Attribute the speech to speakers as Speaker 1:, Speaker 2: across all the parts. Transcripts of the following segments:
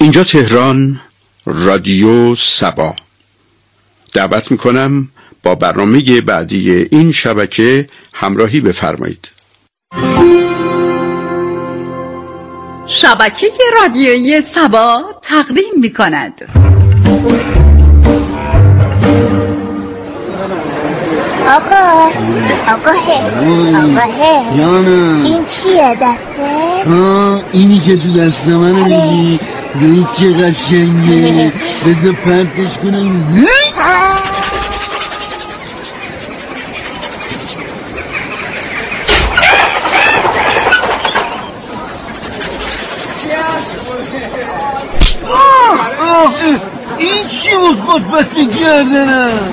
Speaker 1: اینجا تهران، رادیو سبا. دعوت میکنم با برنامه بعدی این شبکه همراهی بفرمایید.
Speaker 2: شبکه رادیویی سبا تقدیم میکند
Speaker 3: آقا
Speaker 4: جانم،
Speaker 3: این چیه دسته؟
Speaker 4: اینی که تو دست منو میگی؟ ببین چه قشنگه. بذار پرتش کنم. این چی بود خود بسی کردنم؟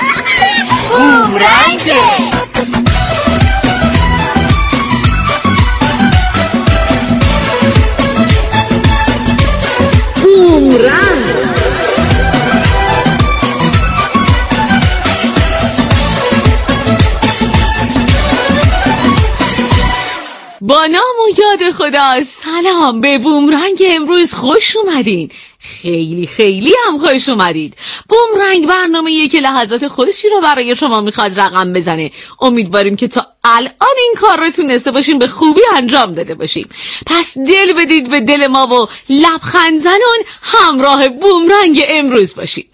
Speaker 3: بومرنگه.
Speaker 5: با نام و یاد خدا، سلام. به بومرنگ امروز خوش اومدین. خیلی هم خوش اومدید. بومرنگ برنامه‌ایه که لحظات خوشی رو برای شما میخواد رقم بزنه. امیدواریم که تا الان این کار رو تونسته باشیم به خوبی انجام داده باشیم. پس دل بدید به دل ما و لبخند زنون همراه بومرنگ امروز باشید.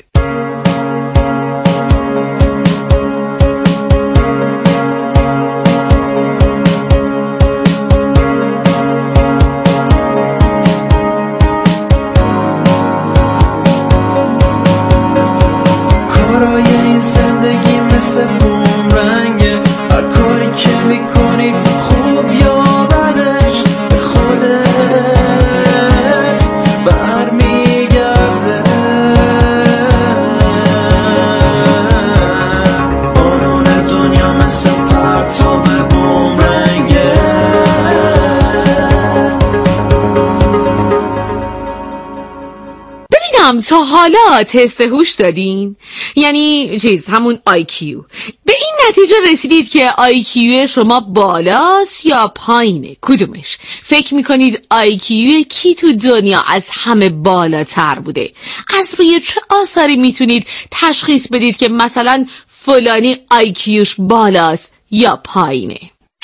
Speaker 5: تا حالا تست هوش دادین؟ یعنی همون IQ. به این نتیجه رسیدید که IQ شما بالاست یا پایینه؟ کدومش؟ فکر میکنید IQ کی تو دنیا از همه بالاتر بوده؟ از روی چه آثاری میتونید تشخیص بدید که مثلا فلانی IQش بالاست یا پایینه؟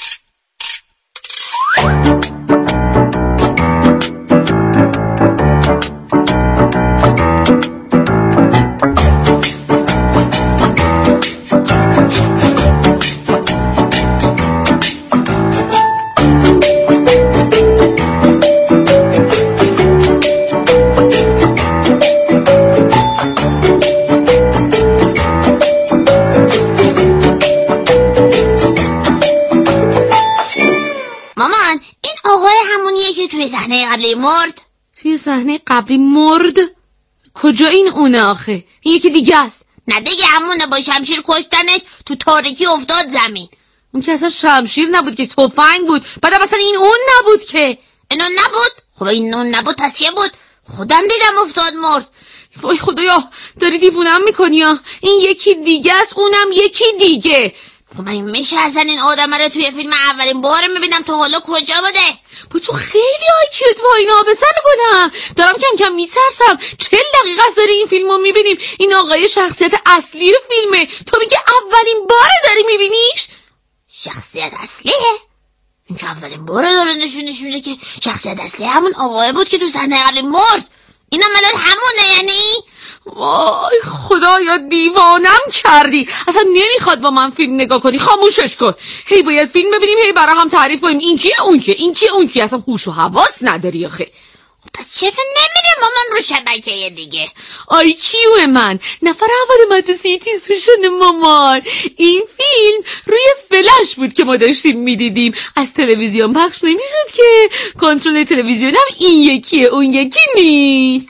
Speaker 3: مرد؟
Speaker 5: توی صحنه قبلی مرد؟ کجا این اونه آخه؟ این یکی دیگه است.
Speaker 3: نه دیگه همونه، با شمشیر کشتنش، تو تاریکی افتاد زمین.
Speaker 5: اون که اصلا شمشیر نبود که تفنگ بود. بعدم اصلا این اون نبود که.
Speaker 3: این اون نبود؟ خب این اون نبود پس چیه بود؟ خودم دیدم افتاد مرد.
Speaker 5: وای خدایا، داری دیوونم میکنی یا؟ این یکی دیگه است، اونم یکی دیگه.
Speaker 3: خب این میشه اصلا این آدم رو توی فیلم اولین بار میبینم، تا حالا کجا بوده؟
Speaker 5: با تو خیلی آیکیوت با این آبسر گلم. دارم کم کم میترسم. 40 دقیقه است داری این فیلم رو میبینیم. این آقای شخصیت اصلی فیلمه. تو میگه اولین باره داری میبینیش؟
Speaker 3: شخصیت اصلیه؟ این که اولین باره داره نشونش میده که شخصیت اصلی همون آقای بود که تو صحنه قبلی مرد. اینم الان همونه یعنی؟
Speaker 5: وای خدایا دیوانم کردی. اصلا نمیخواد با من فیلم نگاه کنی، خاموشش کن. هی باید فیلم ببینیم، هی برای هم تعریف کنیم این کیه اون کیه، این کیه اون کیه. اصلا هوش و حواس نداری آخه.
Speaker 3: پس چرا نمیره مامان رو شبکه دیگه؟
Speaker 5: IQ من نفر اول مدرسه تیزهوشان مامان. این فیلم روی فلش بود که ما داشتیم میدیدیم، از تلویزیون پخش نمیشد که. کنترل تلویزیون هم این یکیه اون یکی نیست.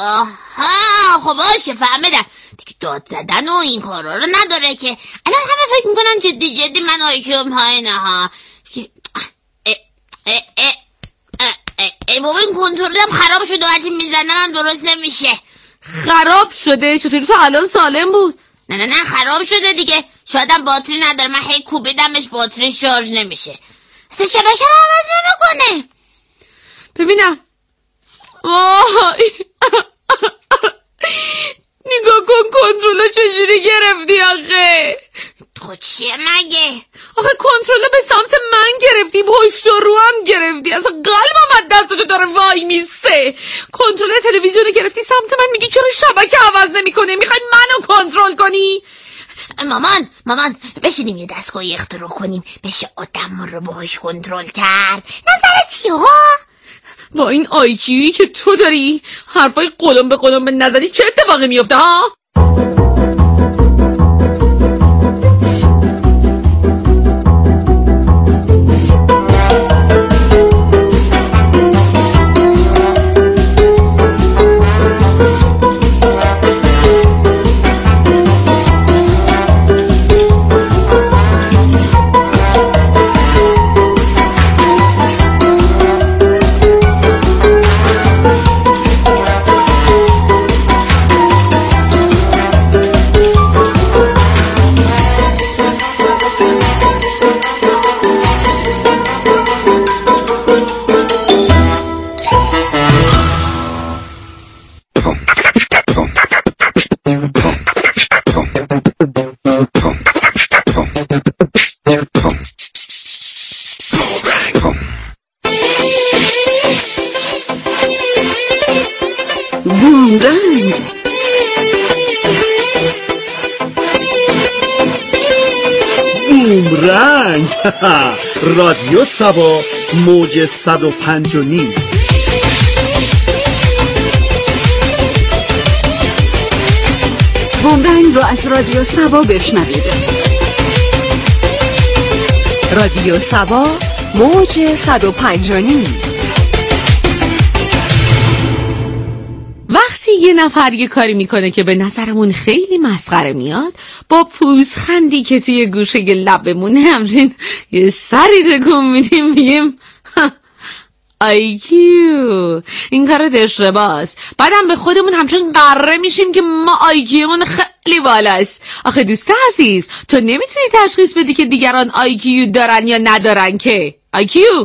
Speaker 3: آها خب باشه فهمیدم دیگه. داد زدن و این کارا رو نداره که. الان همه فکر میکنن جدی من IQم پایینه ها. بابا این کنترلم خراب شده و هرچی میزنم هم درست نمیشه.
Speaker 5: خراب شده؟ چطوری تو الان سالم بود؟
Speaker 3: نه خراب شده دیگه. شایدم باتری نداره، من هی کوبیدمش باتری شارژ نمیشه. شبکه رو عوض نمیکنه.
Speaker 5: ببینم وای نگاه کن کنترل چجوری گرفتی آخه.
Speaker 3: تو چیه مگه؟
Speaker 5: آخه کنترل به سمت من گرفتی، پشت رو هم گرفتی، اصلا قلبم از دستتو داره وای میسه. کنترل تلویزیون گرفتی سمت من، میگی چرا شبکه عوض نمیکنه؟ میخوای منو کنترل کنی؟
Speaker 3: مامان بشینیم یه دستگاهی اختراع کنیم بشه آدم رو باهاش کنترل کرد. نظرت چیه ها؟
Speaker 5: با این آیکیویی که تو داری حرفای قلم به قلم به نظری چه اتفاقی میفته ها؟
Speaker 2: بومرنگ
Speaker 6: بومرنگ رادیو سبا موج 105.9.
Speaker 2: بومرنگ رو از رادیو سبا بشنوید. رادیو سبا موج 105.9.
Speaker 5: وقتی یه نفر یه کاری میکنه که به نظرمون خیلی مسخره میاد، با پوزخندی که توی گوشه لبمونه همچین یه سری تکون میدیم، میگیم آیکیو این کار اشتباهه. بعدم به خودمون همچون قره میشیم که ما آیکیومون خیلی بالاست. آخه دوست عزیز، تو نمیتونی تشخیص بدی که دیگران آیکیو دارن یا ندارن که. آیکیو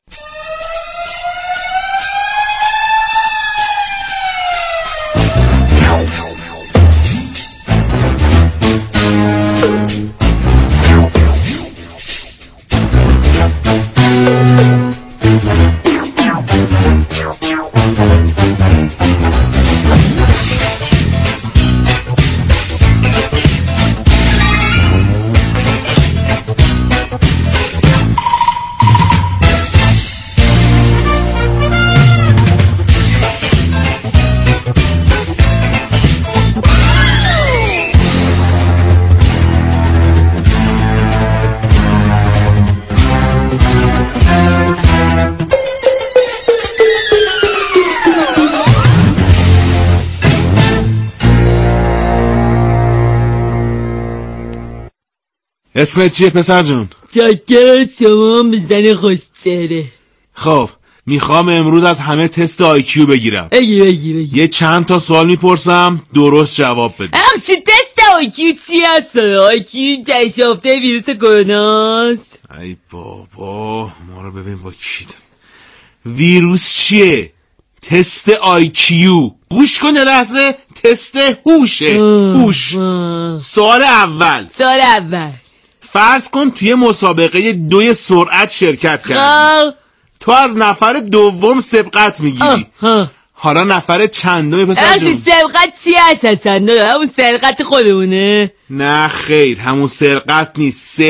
Speaker 7: اسمت چیه پسر جون؟
Speaker 8: چاکر شما بزن خوشتره.
Speaker 7: خب میخوام امروز از همه تست آیکیو بگیرم.
Speaker 8: بگی
Speaker 7: یه چند تا سوال میپرسم درست جواب بده.
Speaker 8: چی تست آیکیو چی هست؟ آیکیو جشافته ویروس کروناست.
Speaker 7: ای بابا ما رو ببین با کی. ویروس چیه؟ تست آیکیو. گوش کن یه لحظه. تست هوشه. هوش. سوال اول فرض کن توی مسابقه 2 سرعت شرکت کردی. تو از نفر دوم سبقت میگیری. حالا نفر چندمی پسر جون؟
Speaker 8: سبقت چی هست اصلا؟ همون سرقت خودمونه؟
Speaker 7: نه خیر، همون سرقت نیست،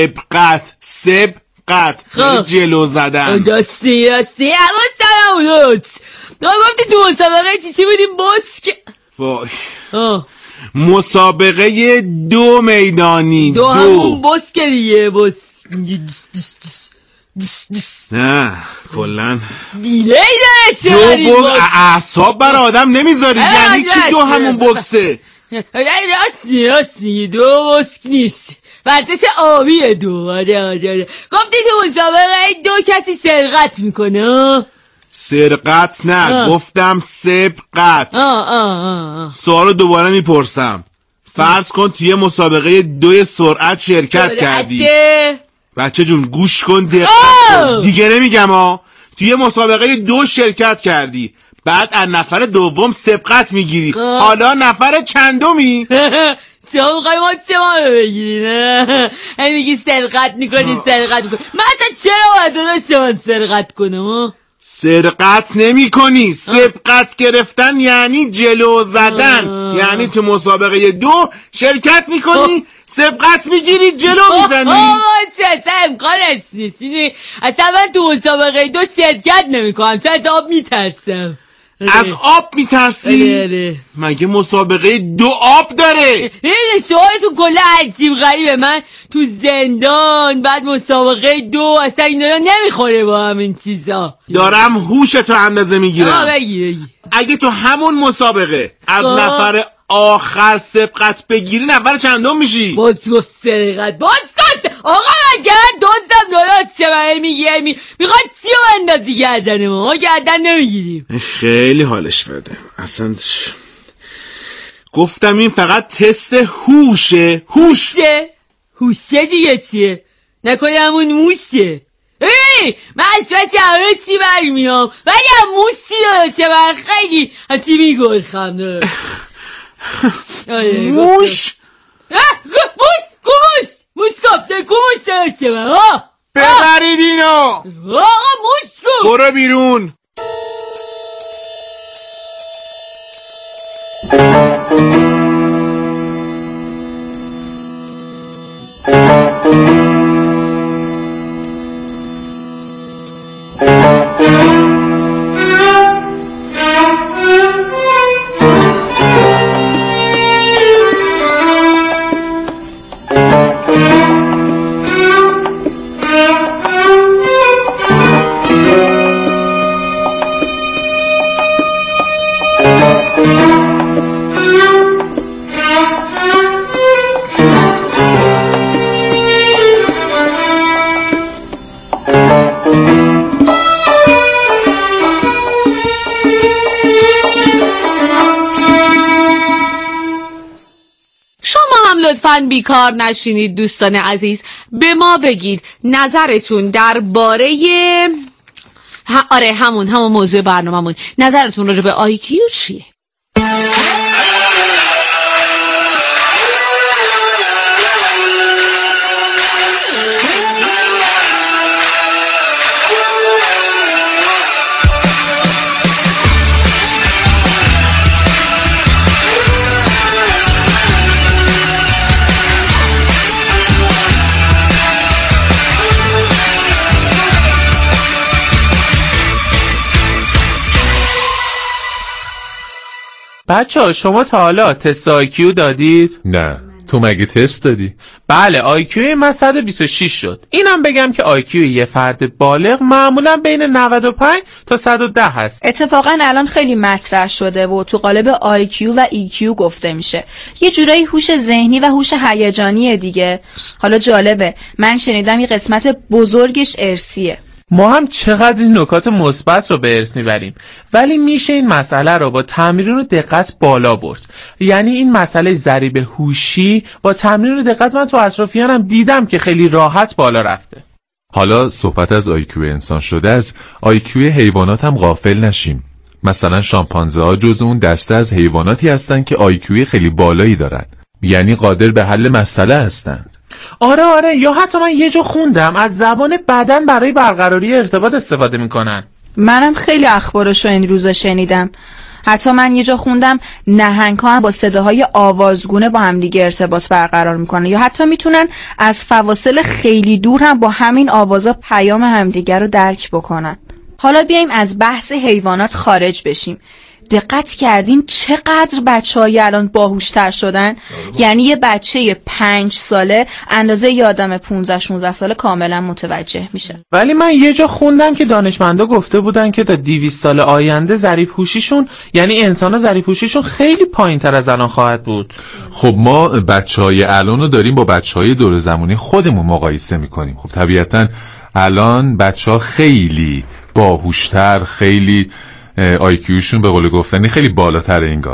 Speaker 7: سبقت جلو زدن.
Speaker 8: راستی همون سلام گفتی تو مسابقه چی بودیم بوس که
Speaker 7: وای مسابقه 2 میدانی.
Speaker 8: دو همون بوس که دیگه بوس.
Speaker 7: نه کلن
Speaker 8: دیلی داره چه
Speaker 7: دو اعصاب برای آدم نمیذاری. یعنی چی دو همون بوکسه؟
Speaker 8: راستی دو بوسک نیست، ورزش آبیه دو. آره گفتی تو مسابقه 2 کسی سرقت میکنه.
Speaker 7: سرقت نه گفتم سبقت. سوالو دوباره میپرسم. فرض کن توی مسابقه 2 سرعت شرکت کردی. بچه جون گوش کن دقت کن. دیگه نمیگم توی مسابقه 2 شرکت کردی، بعد از نفر دوم سبقت میگیری. حالا نفر چندمی؟
Speaker 8: شما میخوایی ما چه ما رو بگیری نه؟ هی میگی سرقت میکنی سرقت میکنی. من اصلا چرا باید داداش شما سرقت کنم؟
Speaker 7: سرقت نمی کنی. سبقت گرفتن یعنی جلو زدن. یعنی تو مسابقه 2 شرکت میکنی، سبقت میگیری، جلو میزنی.
Speaker 8: چه اصلا امکانش نیست. اصلا من تو مسابقه 2 شرکت نمیکنم، چون از آب میترسم.
Speaker 7: از آب میترسی؟ مگه مسابقه 2 آب داره؟
Speaker 8: سوالتون کلا عجیب غریبه. من تو زندان، بعد مسابقه 2، اصلا اینا نمیخوره با همین چیزا.
Speaker 7: دارم هوشتو اندازه میگیرم.
Speaker 8: بگی.
Speaker 7: اگه تو همون مسابقه از نفر آخر سبقت بگیری، نفر چندم میشی؟
Speaker 8: باز گفت سرقت. باز گفت آقا من دوستم دارد چه من میخواد چی رو اندازی گردن ما گردن نمیگیریم.
Speaker 7: خیلی حالش بده اصلا. گفتم این فقط تست هوشه.
Speaker 8: هوشه دیگه چیه؟ نکنه همون موشه. من اصفت همه چی برمیام، ولی هم موشی داره که من خیلی هستی میگرخم داره.
Speaker 7: موش
Speaker 8: کافته کموش داره که من
Speaker 7: ببرید اینو.
Speaker 8: آقا موش کن.
Speaker 7: برو بیرون.
Speaker 5: لطفاً بیکار نشینید دوستان عزیز. به ما بگید نظرتون درباره همون موضوع برنامه‌مون، نظرتون راجع به آیکیو چیه؟
Speaker 9: بچه‌ها شما تا حالا تست آیکیو دادید؟
Speaker 10: نه. تو مگه تست دادی؟
Speaker 9: بله، آیکیو من 126 شد. اینم بگم که آیکیو یه فرد بالغ معمولا بین 95 تا 110 هست.
Speaker 11: اتفاقا الان خیلی مطرح شده و تو قالب آیکیو و ایکیو گفته میشه. یه جورایی هوش ذهنی و هوش هیجانی دیگه. حالا جالبه، من شنیدم یه قسمت بزرگش ارثیه.
Speaker 9: ما هم چقدر این نکات مثبت رو به ارث میبریم، ولی میشه این مسئله رو با تمرین و دقت بالا برد. یعنی این مسئله ضریب هوشی با تمرین و دقت من تو اطرافیانم دیدم که خیلی راحت بالا رفته.
Speaker 10: حالا صحبت از آیکیو انسان شده، از آیکیو حیوانات هم غافل نشیم. مثلا شامپانزه ها جز اون دسته از حیواناتی هستن که آیکیو خیلی بالایی دارن، یعنی قادر به حل مسئله هستند.
Speaker 9: آره، یا حتی من یه جا خوندم از زبان بدن برای برقراری ارتباط استفاده میکنن.
Speaker 11: منم خیلی اخبارشو این روزا شنیدم. حتی من یه جا خوندم نهنگ‌ها هم با صداهای آوازگونه با همدیگه ارتباط برقرار میکنن، یا حتی میتونن از فواصل خیلی دور هم با همین آوازا پیام همدیگه رو درک بکنن. حالا بیایم از بحث حیوانات خارج بشیم. دقت کردین چقدر بچه‌های الان باهوش‌تر شدن؟ یعنی یه بچه 5 ساله اندازه یه آدم 15-16 ساله کاملا متوجه میشه.
Speaker 9: ولی من یه جا خوندم که دانشمندا گفته بودن که تا 200 سال آینده ضریب هوشیشون، یعنی انسانا ضریب هوشیشون خیلی پایین‌تر از الان خواهد بود.
Speaker 10: خب ما بچه‌های الان رو داریم با بچه‌های دور زمانی خودمون مقایسه می‌کنیم. خب طبیعتاً الان بچه‌ها خیلی باهوش‌تر، خیلی آیکیوشون به قول گفتنی خیلی بالاتر انگار.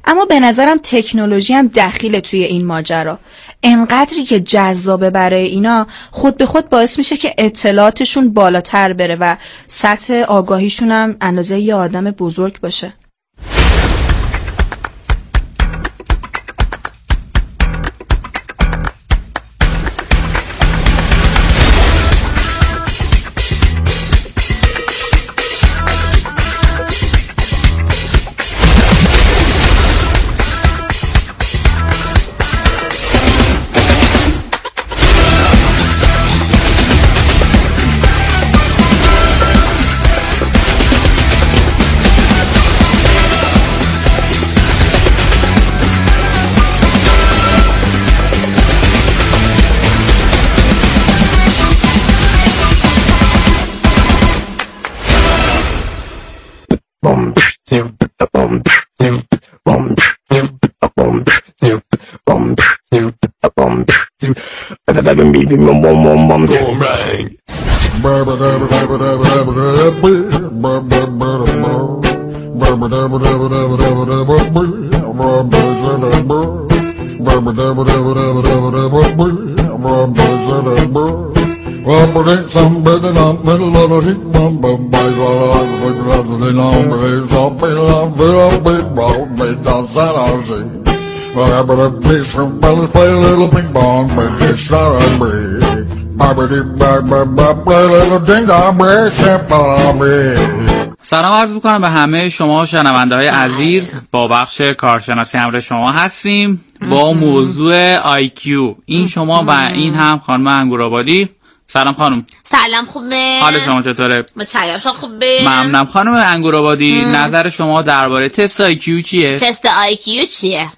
Speaker 11: اما به نظرم تکنولوژی هم دخیله توی این ماجرا. انقدری که جذابه برای اینا، خود به خود باعث میشه که اطلاعاتشون بالاتر بره و سطح آگاهیشون هم اندازه یه آدم بزرگ باشه.
Speaker 12: سلام عرض میکنم به همه شما شنونده های عزیز. با بخش کارشناسی همراه شما هستیم با موضوع IQ. این شما و این هم خانم انگورآبادی. سلام خانم.
Speaker 3: سلام، خوبه؟
Speaker 12: حال شما چطوره؟
Speaker 3: متشکرم، شما خوبه؟
Speaker 12: ممنونم. خانم انگورآبادی، نظر شما درباره تست IQ چیه؟
Speaker 3: تست IQ چیه؟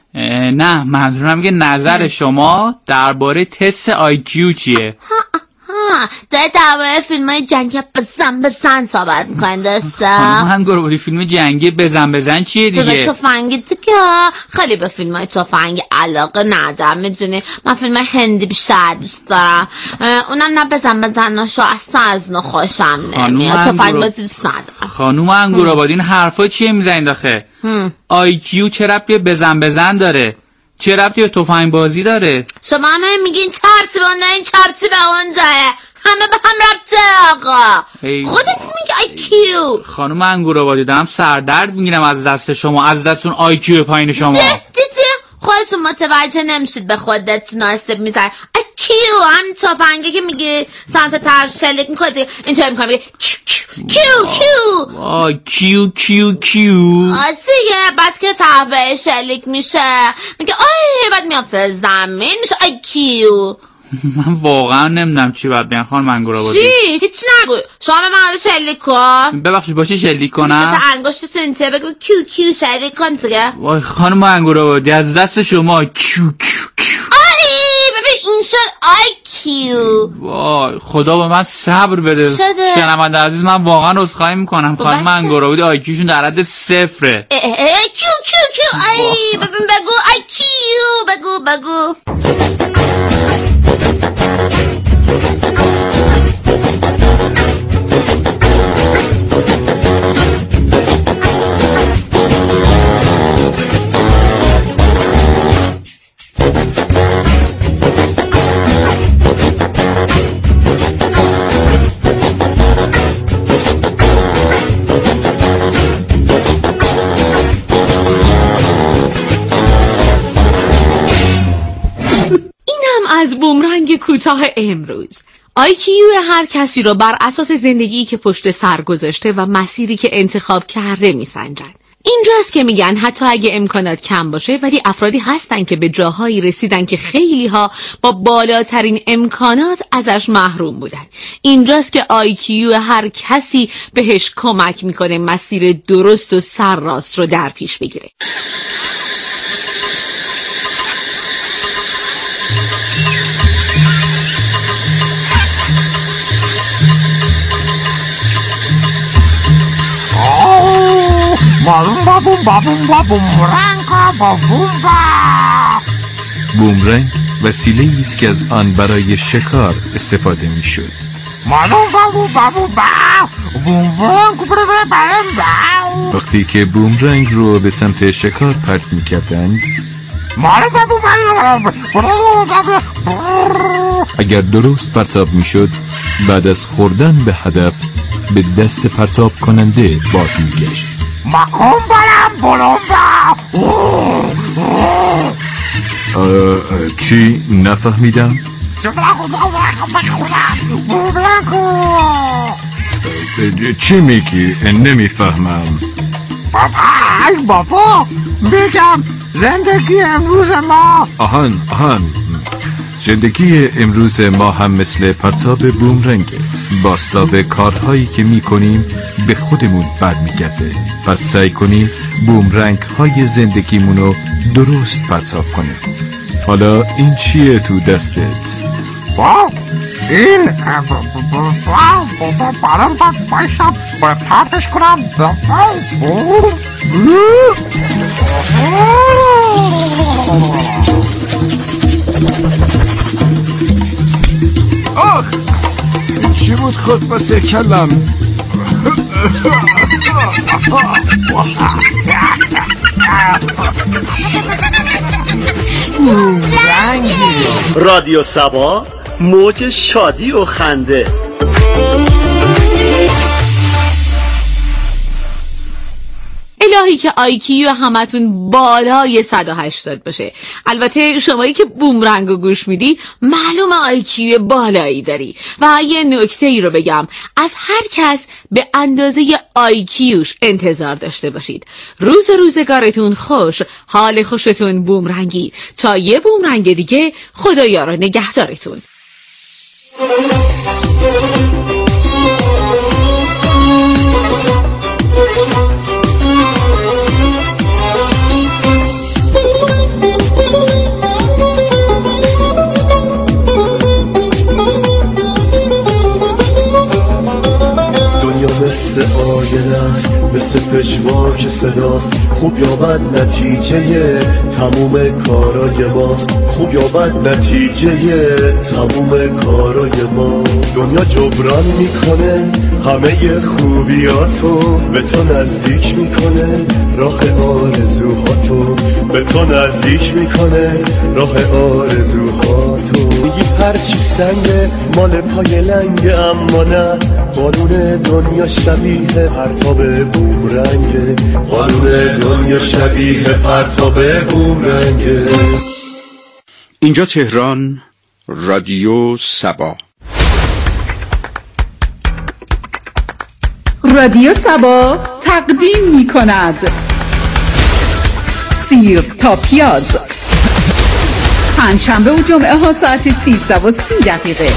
Speaker 12: نه، منظورم که نظر شما درباره تست IQ چیه؟
Speaker 3: داره درباره فیلم های جنگی بزن صحبت میکنن، درسته؟
Speaker 12: خانم انگورآبادی، فیلم جنگی بزن چیه دیگه؟
Speaker 3: فیلم تفنگی دیگه. خیلی به فیلم های تفنگی علاقه ندارم، میدونی من فیلم های هندی بیشتر دوست دارم، اونم نه بزن شو اصلا از نو خوشم نمیاد، تفنگ بازی دوست ندارم.
Speaker 12: خانم انگورآبادی، این حرفا چیه میزنید آخه؟ IQ چه ربطی به بزن داره؟ چه ربطی به تفنگ بازی داره؟
Speaker 3: شما همه میگین چربسی به اون داره، این چربسی به اون داره، همه به هم ربطه آقا. خودت میگی IQ.
Speaker 12: خانم انگورآبادی، دارم سردرد میگیرم از دست شما، از دستون IQ پایین شما.
Speaker 3: دیدی خودتون متوجه نمیشید به خودتون آسیب میزنید. IQ هم تفنگی که میگی سمت طرف شلیک میکنی اینطوری میکنی میگی کیو آتیه، بعد که طرف به شلیک میشه میگه آی، بعد میافته زمین میشه IQ.
Speaker 12: من واقعا نمیدونم چی باید بگم خانم انگورآبادی.
Speaker 3: چی؟ هیچ نگو. شما به من شلیک کن.
Speaker 12: ببخشید با چی شلیک کنم؟
Speaker 3: تا انگشتتون اینطوری بگو کیو شلیک کن دیگه.
Speaker 12: وای خانم انگورآبادی، از دست شما کیو.
Speaker 3: آی ببین این شد IQ.
Speaker 12: وای خدا به من صبر بده. شنونده عزیز، من واقعا عذرخواهی میکنم. خانم انگورآبادی IQ شون در حد 0.
Speaker 3: کیو ای ببین بگو IQ بگو.
Speaker 5: از بومرنگ کوتاه امروز. IQ هر کسی رو بر اساس زندگی که پشت سر گذاشته و مسیری که انتخاب کرده میسنجن. اینجاست که میگن حتی اگه امکانات کم باشه ولی افرادی هستن که به جاهایی رسیدن که خیلی ها با بالاترین امکانات ازش محروم بودن. اینجاست که IQ هر کسی بهش کمک میکنه مسیر درست و سرراست رو در پیش بگیره.
Speaker 10: بومرنگ وسیله‌ای است که از آن برای شکار استفاده می‌شد. وقتی که بومرنگ رو به سمت شکار پرت می‌کردند، اگر درست پرتاب میشد، بعد از خوردن به هدف به دست پرتاب کننده باز میگشت. چی؟ نفهمیدم. چی میگی؟ نمیفهمم.
Speaker 13: بابا بگم زندگی امروز ما
Speaker 10: آهان زندگی امروز ما هم مثل پرتاب بومرنگه. بازتاب کارهایی که میکنیم به خودمون برمیگرده. پس سعی کنیم بومرنگ های زندگیمونو درست پرتاب کنیم. حالا این چیه تو دستت؟
Speaker 13: این برام بایشم باید پرتش کنم.
Speaker 1: آخ چی بود خود بس کلم؟
Speaker 6: رادیو سبا، موج شادی و خنده.
Speaker 5: الهی که آیکیو همتون بالای 180 باشه. البته شمایی که بومرنگو گوش میدی معلوم آیکیو بالایی داری. و یه نکته ای رو بگم، از هر کس به اندازه آیکیوش انتظار داشته باشید. روزگارتون خوش، حال خوشتون بومرنگی. تا یه بومرنگ دیگه، خدایا رو نگهدارتون.
Speaker 14: مثل آینه است، مثل پژواک صداست. خوب یا بد نتیجه تموم کارای ماست. خوب یا بد نتیجه تموم کارای ما. دنیا جبران میکنه همه خوبیاتو، به تو نزدیک میکنه راه آرزوهاتو. به تو نزدیک میکنه راه آرزوهاتو. میگی هرچی سنگه مال پای لنگه، اما نه، قانون دنیا شبیه پرتاب بومرنگه. قانون دنیا شبیه پرتاب بومرنگه.
Speaker 1: اینجا تهران، رادیو سبا.
Speaker 2: رادیو سبا تقدیم می کند سیر تا پیاز، پنجشنبه و جمعه ها ساعت 13:30.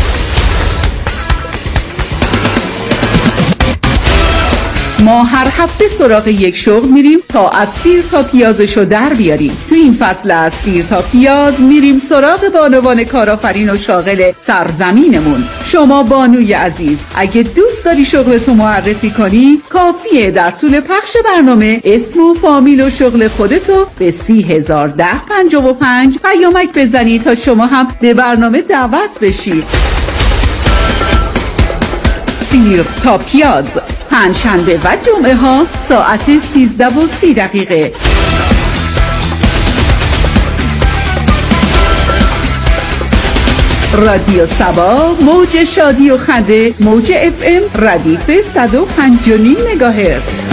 Speaker 2: ما هر هفته سراغ یک شغل میریم تا از سیر تا پیازشو در بیاریم. تو این فصل از سیر تا پیاز میریم سراغ بانوان کارآفرین و شاغل سرزمینمون. شما بانوی عزیز، اگه دوست داری شغلتو معرفی کنی، کافیه در طول پخش برنامه اسم و فامیل و شغل خودتو به 301055 پیامک بزنی تا شما هم به برنامه دعوت بشی. سیر تا پیاز، پنجشنبه و جمعه ها ساعت 13:30. رادیو سبا، موج شادی و خنده، موج FM ردیف 105.5 مگاهرتز.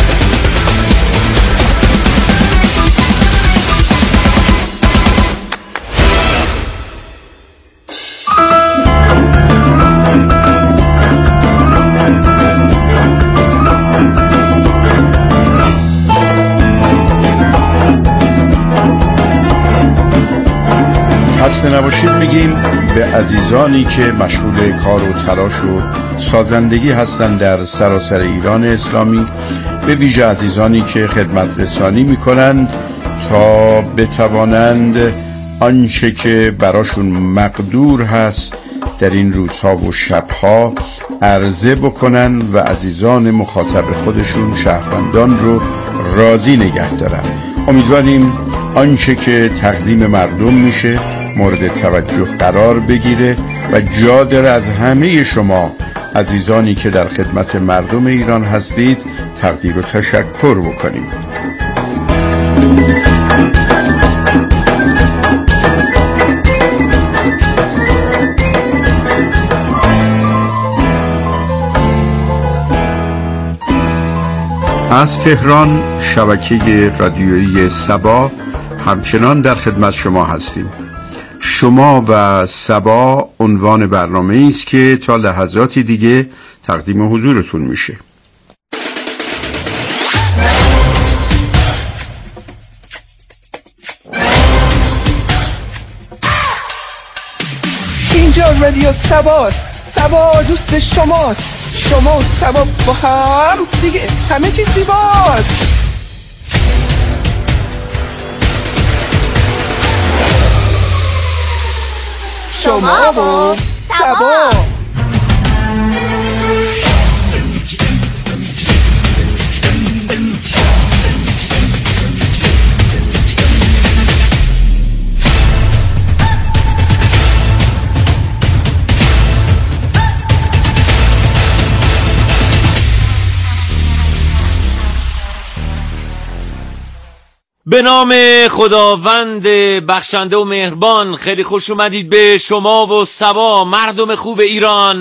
Speaker 1: خسته نباشید میگیم به عزیزانی که مشغول کار و تلاش و سازندگی هستند در سراسر ایران اسلامی، به ویژه عزیزانی که خدمت رسانی میکنند تا بتوانند آنچه که براشون مقدور هست در این روزها و شبها عرضه بکنن و عزیزان مخاطب خودشون، شهروندان رو راضی نگه دارن. امیدواریم آنچه که تقدیم مردم میشه مورد توجه قرار بگیره و جا داره از همه شما عزیزانی که در خدمت مردم ایران هستید تقدیر و تشکر بکنیم. از تهران شبکه رادیویی سبا همچنان در خدمت شما هستیم. شما و سبا عنوان برنامه است که تا لحظاتی دیگه تقدیم حضورتون میشه.
Speaker 15: اینجا رادیو سباست. سبا دوست شماست. شما و سبا با هم دیگه همه چیز زیباست. شما و سبا.
Speaker 16: به نام خداوند بخشنده و مهربان، خیلی خوش اومدید به شما و سبا، مردم خوب ایران.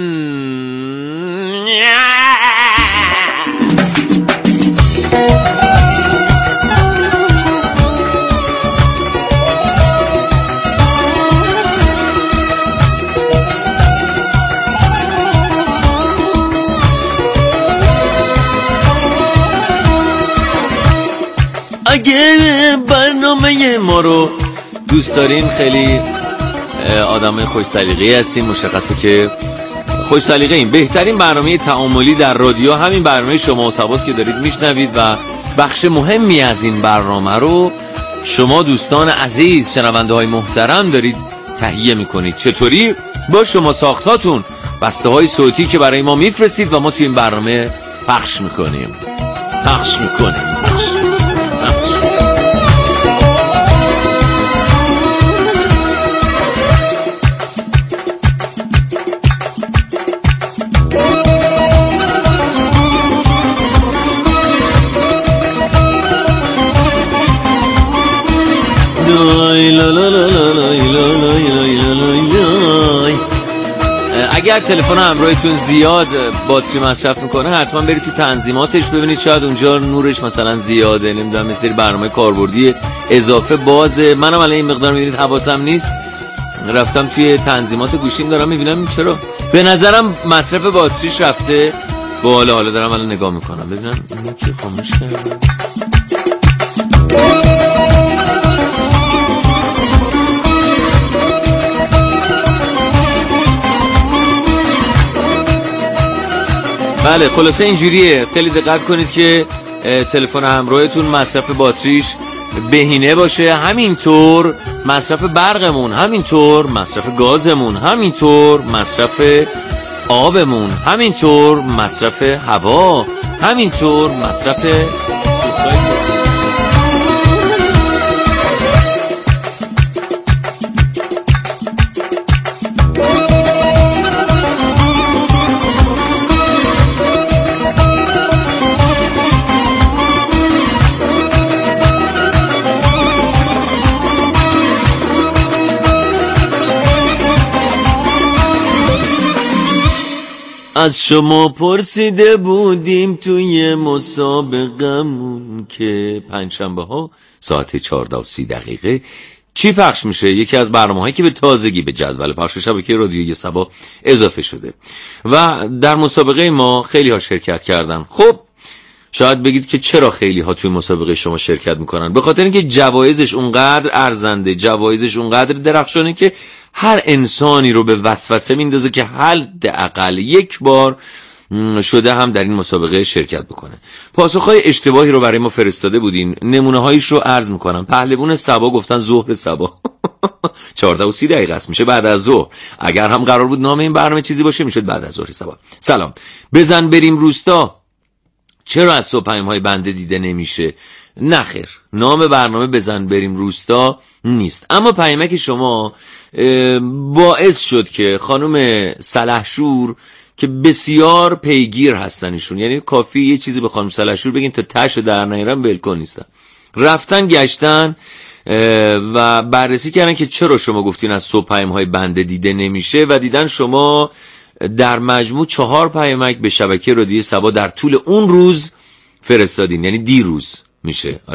Speaker 16: اگه برنامه ما رو دوست دارین، خیلی آدم خوش سلیقه‌ای هستین، مشخصه که خوش سلیقه این. بهترین برنامه تعاملی در رادیو همین برنامه شما و سباست که دارید میشنوید و بخش مهمی از این برنامه رو شما دوستان عزیز، شنونده های محترم دارید تهیه میکنید. چطوری؟ با شما ساختاتون، بسته های صوتی که برای ما میفرستید و ما توی این برنامه پخش میکنیم. اگر تلفن همراهتون زیاد باتری مصرف میکنه، حتما برید تو تنظیماتش ببینید، شاید اونجا نورش مثلا زیاده، نمیدونم، مثل برنامه کاربردی اضافه بازه. منم الان این مقدار میدونید حواسم نیست، رفتم توی تنظیمات گوشیم دارم میبینم چرا به نظرم مصرف باتریش رفته بالا. حالا دارم الان نگاه میکنم ببینم اینو کی خاموش کرده. بله، خلاصه اینجوریه. خیلی دقت کنید که تلفن همراهتون مصرف باتریش بهینه باشه، همینطور مصرف برقمون، همینطور مصرف گازمون، همینطور مصرف آبمون، همینطور مصرف هوا، همینطور مصرف از شما پرسیده بودیم توی مسابقمون که پنجشنبه ها ساعت 14:30 چی پخش میشه. یکی از برنامه‌هایی که به تازگی به جدول پخش شبکه رادیویی سبا اضافه شده و در مسابقه ما خیلی ها شرکت کردن. خب شاید بگید که چرا خیلی ها توی مسابقه شما شرکت میکنن؟ به خاطر اینکه جوایزش اونقدر ارزنده، جوایزش اونقدر درخشانه که هر انسانی رو به وسوسه میندازه که حداقل یک بار شده هم در این مسابقه شرکت بکنه. پاسخهای اشتباهی رو برای ما فرستاده بودین، نمونه هایش رو عرض میکنم. پهلوان سبا گفتن ظهر سبا 14:30 است، میشه بعد از ظهر. اگر هم قرار بود نام این برنامه چیزی باشه میشد بعد از ظهر سبا. سلام، بزن بریم روستا چرا از صبح پیام‌های بنده دیده نمیشه؟ نخیر، نام برنامه بزن بریم روستا نیست، اما پیامک شما باعث شد که خانم سلحشور که بسیار پیگیر هستن ایشون، یعنی کافی یه چیزی به خانم سلحشور بگین تا تاشو در نیارن ولکن نیستن. رفتن گشتن و بررسی کردن که چرا شما گفتین از صبح پیام‌های بنده دیده نمیشه و دیدن شما در مجموع 4 پیامک به شبکه رادیوی سبا در طول اون روز فرستادین، یعنی دیروز میشه.